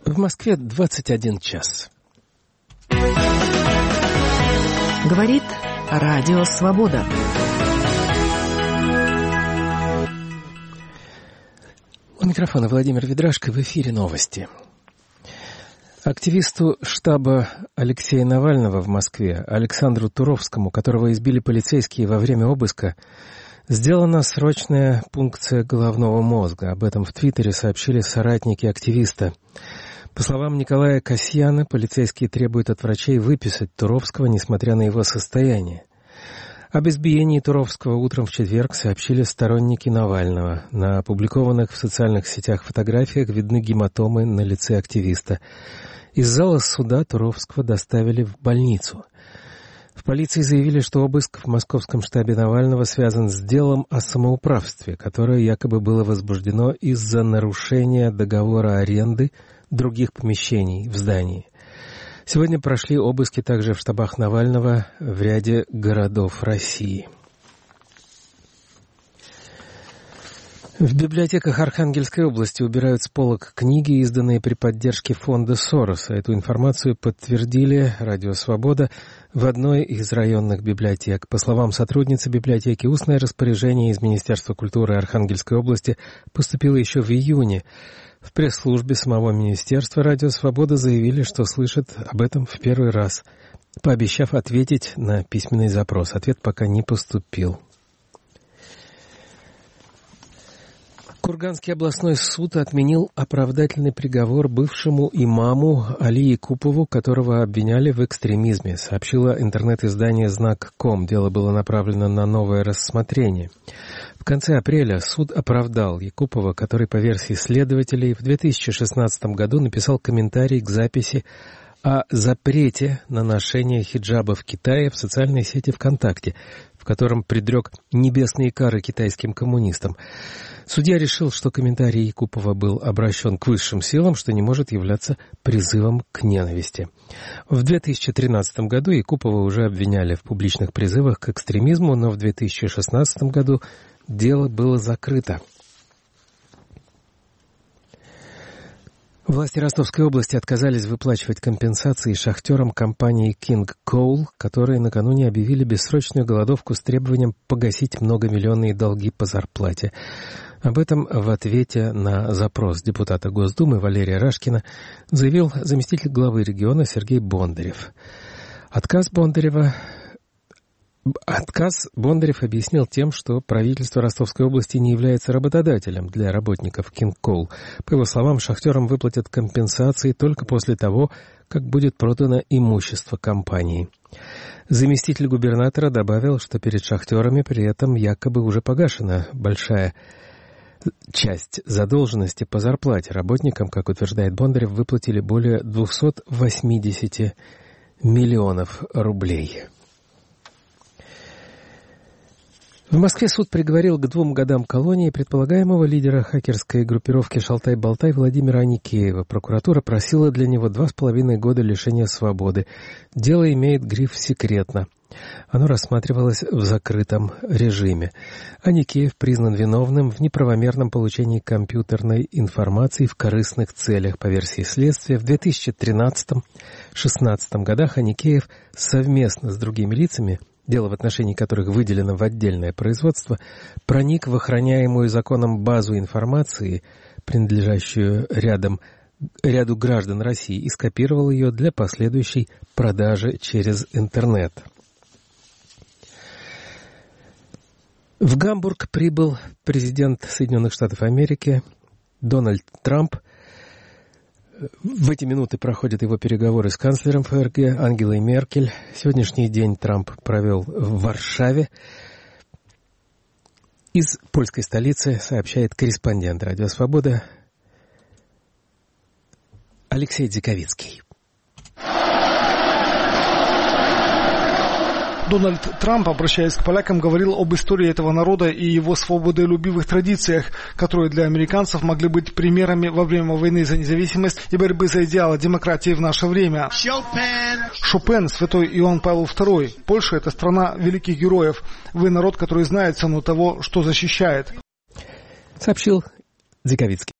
В Москве 21 час. Говорит Радио Свобода. У микрофона Владимир Ведрашко, в эфире новости. Активисту штаба Алексея Навального в Москве, Александру Туровскому, которого избили полицейские во время обыска, сделана срочная пункция головного мозга. Об этом в Твиттере сообщили соратники активиста. По словам Николая Касьяна, полицейские требуют от врачей выписать Туровского, несмотря на его состояние. Об избиении Туровского утром в четверг сообщили сторонники Навального. На опубликованных в социальных сетях фотографиях видны гематомы на лице активиста. Из зала суда Туровского доставили в больницу. В полиции заявили, что обыск в московском штабе Навального связан с делом о самоуправстве, которое якобы было возбуждено из-за нарушения договора аренды других помещений в здании. Сегодня прошли обыски также в штабах Навального в ряде городов России. В библиотеках Архангельской области убирают с полок книги, изданные при поддержке фонда Сороса. Эту информацию подтвердили Радио Свобода в одной из районных библиотек. По словам сотрудницы библиотеки, устное распоряжение из Министерства культуры Архангельской области поступило еще в июне. В пресс-службе самого Министерства Радио Свобода заявили, что слышат об этом в первый раз, пообещав ответить на письменный запрос. Ответ пока не поступил. Курганский областной суд отменил оправдательный приговор бывшему имаму Али Якупову, которого обвиняли в экстремизме, сообщило интернет-издание «Знак.ком». Дело было направлено на новое рассмотрение. В конце апреля суд оправдал Якупова, который, по версии следователей, в 2016 году написал комментарий к записи о запрете на ношение хиджаба в Китае в социальной сети ВКонтакте, в котором предрек небесные кары китайским коммунистам. Судья решил, что комментарий Якупова был обращен к высшим силам, что не может являться призывом к ненависти. В 2013 году Якупова уже обвиняли в публичных призывах к экстремизму, но в 2016 году дело было закрыто. Власти Ростовской области отказались выплачивать компенсации шахтерам компании King Coal, которые накануне объявили бессрочную голодовку с требованием погасить многомиллионные долги по зарплате. Об этом в ответе на запрос депутата Госдумы Валерия Рашкина заявил заместитель главы региона Сергей Бондарев. Отказ Бондарев объяснил тем, что правительство Ростовской области не является работодателем для работников King Coal. По его словам, шахтерам выплатят компенсации только после того, как будет продано имущество компании. Заместитель губернатора добавил, что перед шахтерами при этом якобы уже погашена большая часть задолженности по зарплате. Работникам, как утверждает Бондарев, выплатили более 280 миллионов рублей. В Москве суд приговорил к 2 годам колонии предполагаемого лидера хакерской группировки «Шалтай-Болтай» Владимира Аникеева. Прокуратура просила для него 2,5 года лишения свободы. Дело имеет гриф «секретно». Оно рассматривалось в закрытом режиме. Аникеев признан виновным в неправомерном получении компьютерной информации в корыстных целях. По версии следствия, в 2013-2016 годах Аникеев совместно с другими лицами, дело в отношении которых выделено в отдельное производство, проник в охраняемую законом базу информации, принадлежащую ряду граждан России, и скопировал ее для последующей продажи через интернет. В Гамбург прибыл президент Соединенных Штатов Америки Дональд Трамп. В эти минуты проходят его переговоры с канцлером ФРГ Ангелой Меркель. Сегодняшний день Трамп провел в Варшаве. Из польской столицы сообщает корреспондент «Радио Свобода» Алексей Дзиковицкий. Дональд Трамп, обращаясь к полякам, говорил об истории этого народа и его свободолюбивых традициях, которые для американцев могли быть примерами во время войны за независимость и борьбы за идеалы демократии в наше время. Шопен, святой Иоанн Павел II. Польша – это страна великих героев. Вы народ, который знает цену того, что защищает. Сообщил Дзиковицкий.